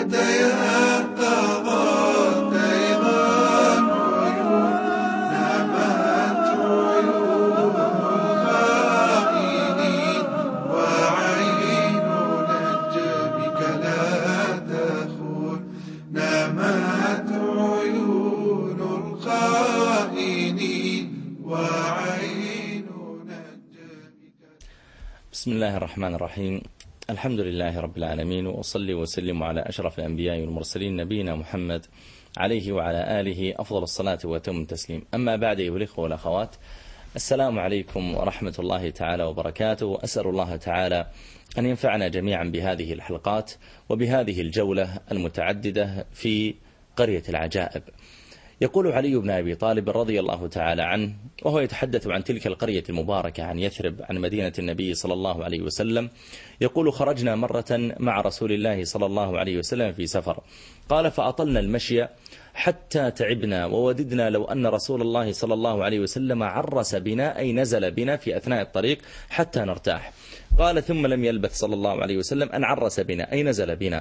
تيقظت أيضا عيون نامت عيون الخائنين وعين نجمك لا تخون نامت عيون الخائنين وعين نجمك. بسم الله الرحمن الرحيم. الحمد لله رب العالمين، وأصلي وسلم على أشرف الأنبياء والمرسلين نبينا محمد عليه وعلى آله أفضل الصلاة وأتم التسليم. أما بعد، أيها الإخوة والأخوات، السلام عليكم ورحمة الله تعالى وبركاته. أسأل الله تعالى أن ينفعنا جميعا بهذه الحلقات وبهذه الجولة المتعددة في قرية العجائب. يقول علي بن أبي طالب رضي الله تعالى عنه وهو يتحدث عن تلك القرية المباركة عن يثرب، عن مدينة النبي صلى الله عليه وسلم، يقول: خرجنا مرة مع رسول الله صلى الله عليه وسلم في سفر، قال: فأطلنا المشي حتى تعبنا ووددنا لو أن رسول الله صلى الله عليه وسلم عرس بنا، أي نزل بنا في أثناء الطريق حتى نرتاح. قال: ثم لم يلبث صلى الله عليه وسلم أن عرس بنا، أي نزل بنا.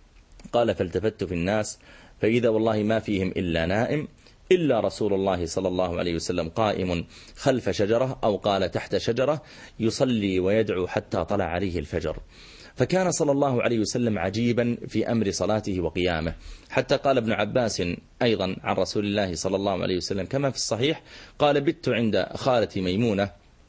قال: فالتفت في الناس فإذا والله ما فيهم إلا نائم، إلا رسول الله صلى الله عليه وسلم قائم خلف شجرة، أو قال تحت شجرة، يصلي ويدعو حتى طلع عليه الفجر. فكان صلى الله عليه وسلم عجيبا في أمر صلاته وقيامه، حتى قال ابن عباس أيضا عن رسول الله صلى الله عليه وسلم كما في الصحيح، قال: بت عند خالتي ميمونة،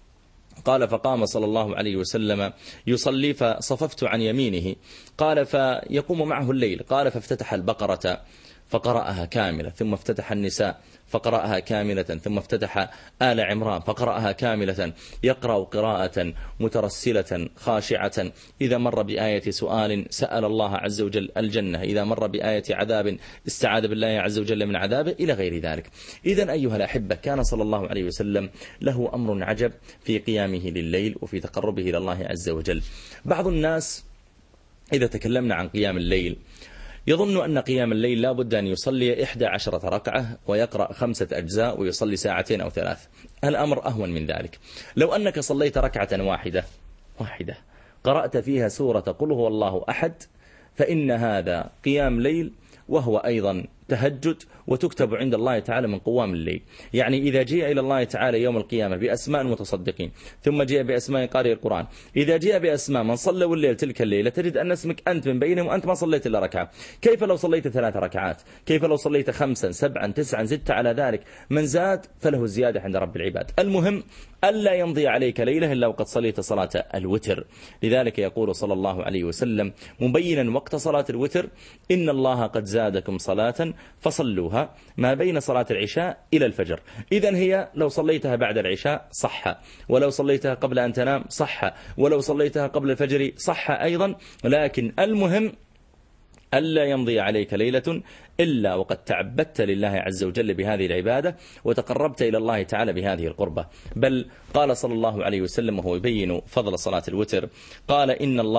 قال: فقام صلى الله عليه وسلم يصلي فصففت عن يمينه، قال: فيقوم معه الليل، قال: فافتتح البقرة فقرأها كاملة، ثم افتتح النساء فقرأها كاملة، ثم افتتح آل عمران فقرأها كاملة، يقرأ قراءة مترسلة خاشعة، إذا مر بآية سؤال سأل الله عز وجل الجنة، إذا مر بآية عذاب استعاذ بالله عز وجل من عذابه، إلى غير ذلك. إذن أيها الأحبة، كان صلى الله عليه وسلم له أمر عجب في قيامه لليل وفي تقربه إلى الله عز وجل. بعض الناس إذا تكلمنا عن قيام الليل يظن أن قيام الليل لا بد أن يصلي 11 ركعة ويقرأ 5 أجزاء ويصلي 2 أو 3. الأمر أهون من ذلك. لو أنك صليت ركعة واحدة قرأت فيها سورة قل هو الله أحد، فإن هذا قيام ليل، وهو أيضا تهجد، وتكتب عند الله تعالى من قوام الليل. يعني إذا جاء إلى الله تعالى يوم القيامة بأسماء المتصدقين، ثم جاء بأسماء قارئ القرآن، إذا جاء بأسماء من صلوا الليل تلك الليلة، تجد أن اسمك أنت من بينهم وأنت ما صليت إلا ركعة. كيف لو صليت 3 ركعات؟ كيف لو صليت 5 7 9 زدت على ذلك؟ من زاد فله الزيادة عند رب العباد. المهم ألا يمضي عليك ليلة إلا وقد صليت صلاة الوتر. لذلك يقول صلى الله عليه وسلم مبينا وقت صلاة الوتر: إن الله قد زادكم صلاة فصلوها ما بين صلاة العشاء إلى الفجر. إذن هي لو صليتها بعد العشاء صح، ولو صليتها قبل أن تنام صح، ولو صليتها قبل الفجر صح أيضا، لكن المهم ألا يمضي عليك ليلة إلا وقد تعبدت لله عز وجل بهذه العبادة وتقربت إلى الله تعالى بهذه القربة. بل قال صلى الله عليه وسلم وهو يبين فضل صلاة الوتر، قال: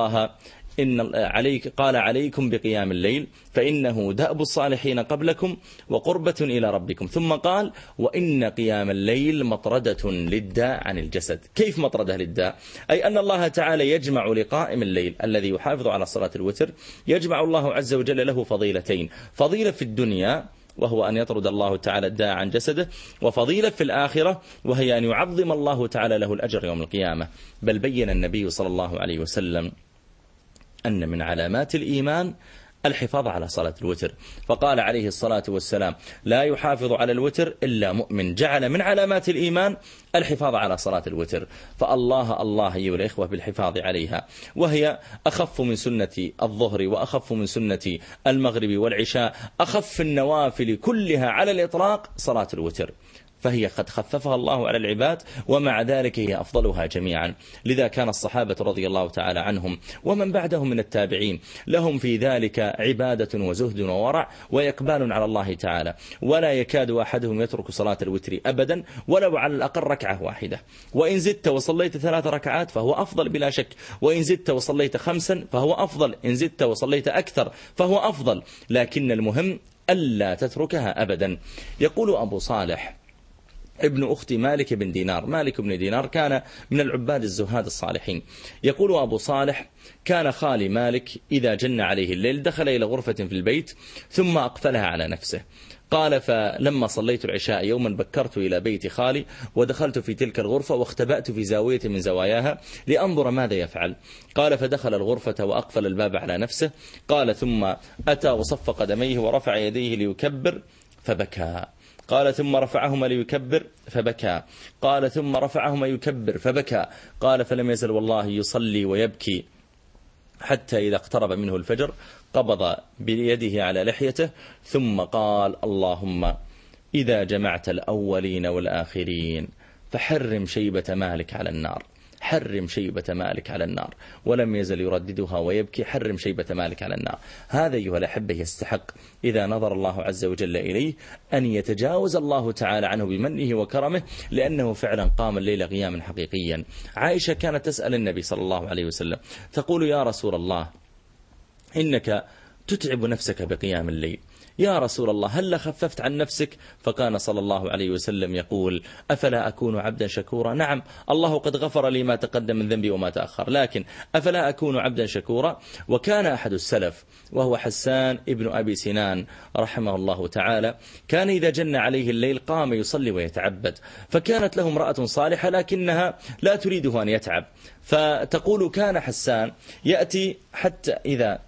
قال: عليكم بقيام الليل فإنه دأب الصالحين قبلكم وقربة إلى ربكم. ثم قال: وإن قيام الليل مطردة للداء عن الجسد. كيف مطردة للداء؟ أي أن الله تعالى يجمع لقائم الليل الذي يحافظ على صلاة الوتر، يجمع الله عز وجل له فضيلتين: فضيلة في الدنيا وهو أن يطرد الله تعالى الداء عن جسده، وفضيلة في الآخرة وهي أن يعظم الله تعالى له الأجر يوم القيامة. بل بين النبي صلى الله عليه وسلم أن من علامات الإيمان الحفاظ على صلاة الوتر، فقال عليه الصلاة والسلام: لا يحافظ على الوتر إلا مؤمن. جعل من علامات الإيمان الحفاظ على صلاة الوتر. فالله الله أيها الإخوة بالحفاظ عليها، وهي أخف من سنة الظهر وأخف من سنة المغرب والعشاء، أخف النوافل كلها على الإطلاق صلاة الوتر، فهي قد خففها الله على العباد، ومع ذلك هي أفضلها جميعا. لذا كان الصحابة رضي الله تعالى عنهم ومن بعدهم من التابعين لهم في ذلك عبادة وزهد وورع وإقبال على الله تعالى، ولا يكاد أحدهم يترك صلاة الوتر أبدا ولو على الأقل ركعة واحدة. وإن زدت وصليت 3 ركعات فهو أفضل بلا شك، وإن زدت وصليت 5 فهو أفضل، إن زدت وصليت أكثر فهو أفضل، لكن المهم ألا تتركها أبدا. يقول أبو صالح ابن أخت مالك بن دينار. مالك بن دينار كان من العباد الزهاد الصالحين. يقول أبو صالح: كان خالي مالك إذا جن عليه الليل دخل إلى غرفة في البيت ثم أقفلها على نفسه. قال: فلما صليت العشاء يوما بكرت إلى بيت خالي ودخلت في تلك الغرفة واختبأت في زاوية من زواياها لأنظر ماذا يفعل. قال: فدخل الغرفة وأقفل الباب على نفسه. قال: ثم أتى وصف قدميه ورفع يديه ليكبر فبكى. قال: ثم رفعهما ليكبر فبكى. قال: ثم رفعهما يكبر فبكى. قال: فلم يزل والله يصلي ويبكي حتى إذا اقترب منه الفجر قبض بيده على لحيته ثم قال: اللهم إذا جمعت الأولين والآخرين فحرم شيبة مالك على النار، حرم شيبة مالك على النار. ولم يزل يرددها ويبكي: حرم شيبة مالك على النار. هذا أيها الأحبة يستحق إذا نظر الله عز وجل إليه أن يتجاوز الله تعالى عنه بمنه وكرمه، لأنه فعلا قام الليل قياما حقيقيا. عائشة كانت تسأل النبي صلى الله عليه وسلم تقول: يا رسول الله إنك تتعب نفسك بقيام الليل، يا رسول الله هل خففت عن نفسك؟ فكان صلى الله عليه وسلم يقول: أفلا أكون عبدا شكورا؟ نعم، الله قد غفر لي ما تقدم من ذنبي وما تأخر، لكن أفلا أكون عبدا شكورا؟ وكان أحد السلف وهو حسان ابن أبي سنان رحمه الله تعالى كان إذا جن عليه الليل قام يصلي ويتعبد، فكانت له امرأة صالحة لكنها لا تريده أن يتعب، فتقول: كان حسان يأتي حتى إذا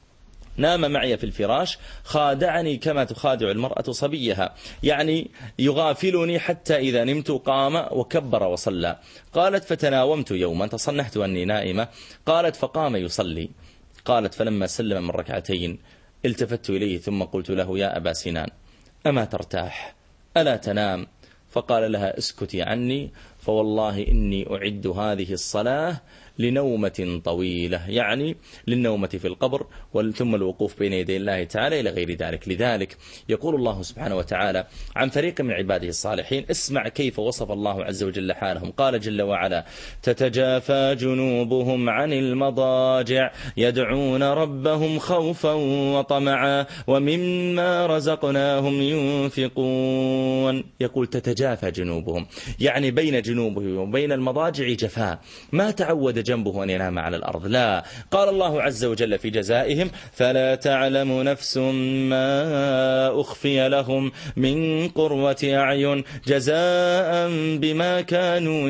نام معي في الفراش خادعني كما تخادع المرأة صبيها، يعني يغافلني حتى إذا نمت قام وكبر وصلى. قالت: فتناومت يوما تصنحت أني نائمة. قالت: فقام يصلي. قالت: فلما سلم من ركعتين التفت إليه ثم قلت له: يا أبا سنان أما ترتاح ألا تنام؟ فقال لها: اسكتي عني فوالله إني أعد هذه الصلاة لنومة طويلة، يعني للنومة في القبر ثم الوقوف بين يدي الله تعالى إلى غير ذلك. لذلك يقول الله سبحانه وتعالى عن فريق من عباده الصالحين: اسمع كيف وصف الله عز وجل حالهم. قال جل وعلا: تتجافى جنوبهم عن المضاجع يدعون ربهم خوفا وطمعا ومما رزقناهم ينفقون. يقول: تتجافى جنوبهم، يعني بين جنوبه وبين المضاجع جفاء، ما تعود جنبه أن ينام على الأرض، لا. قال الله عز وجل في جزائهم: فلا تعلم نفس ما أخفي لهم من قرة أعين جزاء بما كانوا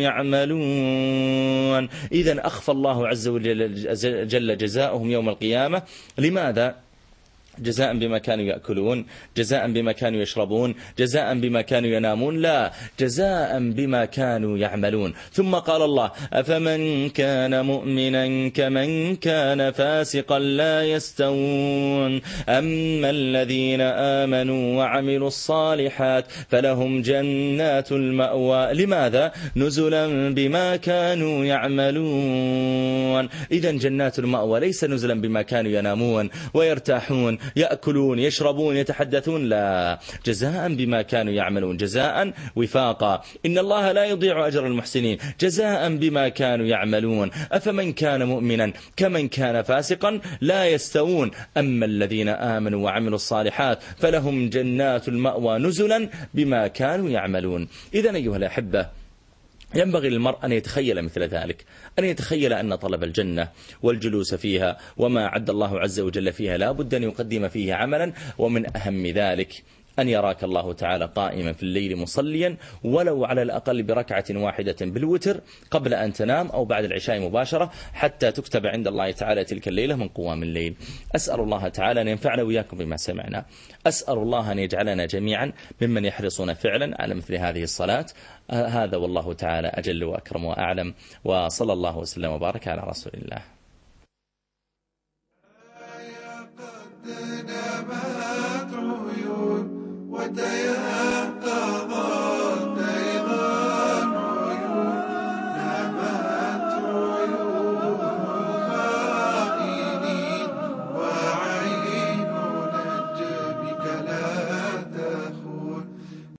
يعملون. إذن أخفى الله عز وجل جزاؤهم يوم القيامة. لماذا؟ جزاء بما كانوا يأكلون، جزاء بما كانوا يشربون، جزاء بما كانوا ينامون، لا، جزاء بما كانوا يعملون. ثم قال الله: أفمن كان مؤمنا كمن كان فاسقا لا يستوون، أما الذين آمنوا وعملوا الصالحات فلهم جنات المأوى. لماذا؟ نزلا بما كانوا يعملون. إذن جنات المأوى ليس نزلا بما كانوا ينامون ويرتاحون يأكلون يشربون يتحدثون، لا، جزاء بما كانوا يعملون، جزاء وفاقا. إن الله لا يضيع أجر المحسنين، جزاء بما كانوا يعملون. أفمن كان مؤمنا كمن كان فاسقا لا يستوون، أما الذين آمنوا وعملوا الصالحات فلهم جنات المأوى نزلا بما كانوا يعملون. إذن أيها الأحبة ينبغي للمرء أن يتخيل مثل ذلك، أن يتخيل أن طلب الجنة والجلوس فيها وما عد الله عز وجل فيها لا بد أن يقدم فيه عملا، ومن أهم ذلك أن يراك الله تعالى قائما في الليل مصليا ولو على الأقل بركعة واحدة بالوتر قبل أن تنام أو بعد العشاء مباشرة، حتى تكتب عند الله تعالى تلك الليلة من قوام الليل. أسأل الله تعالى أن ينفعنا وإياكم بما سمعنا، أسأل الله أن يجعلنا جميعا ممن يحرصون فعلا على مثل هذه الصلاة. هذا والله تعالى أجل وأكرم وأعلم، وصلى الله وسلم وبارك على رسول الله. وتيا